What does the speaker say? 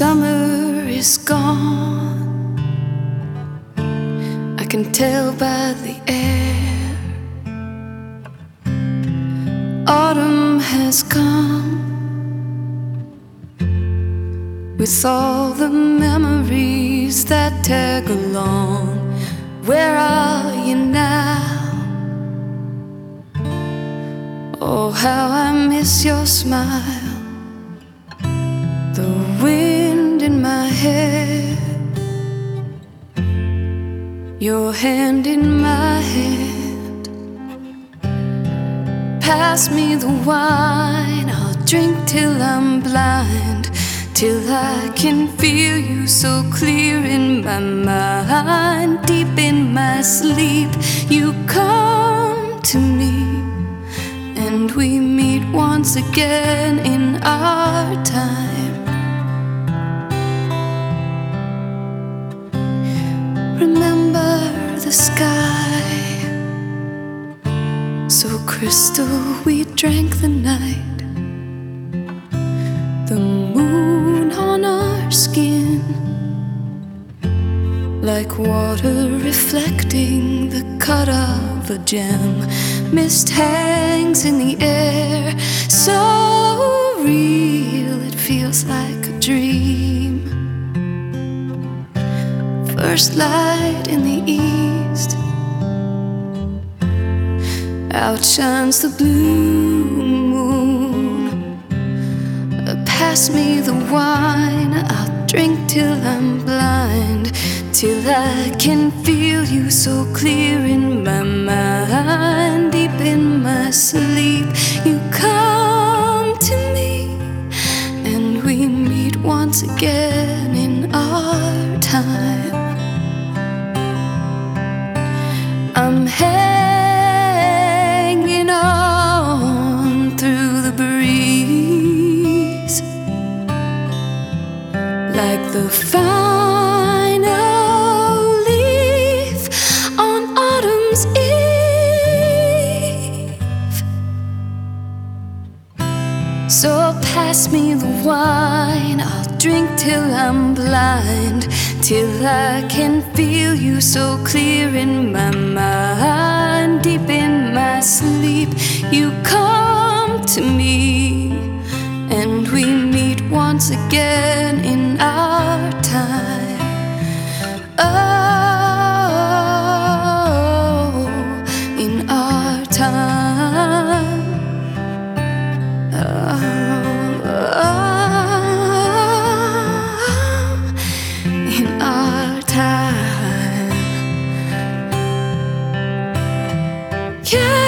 Summer is gone, I can tell by the air. Autumn has come with all the memories that tag along. Where are you now? Oh, how I miss your smile, the wind in my hair, your hand in my hand. Pass me the wine, I'll drink till I'm blind, till I can feel you so clear in my mind. Deep in my sleep, you come to me, and we meet once again in our time. Remember the sky, so crystal we drank the night, the moon on our skin, like water reflecting the cut of a gem. Mist hangs in the air, so real it feels like a dream. First light in the east outshines the blue moon. Pass me the wine, I'll drink till I'm blind, till I can feel you so clear in my mind. Deep in my sleep, you come to me, and we meet once again in our time. I'm hanging on through the breeze, like the final leaf on autumn's eve. So pass me the wine, I'll drink till I'm blind, till I can feel you so clear in my mind. Deep in my sleep, you come to me, and we meet once again in our time. Oh, in our time. Oh, in our time. Yeah.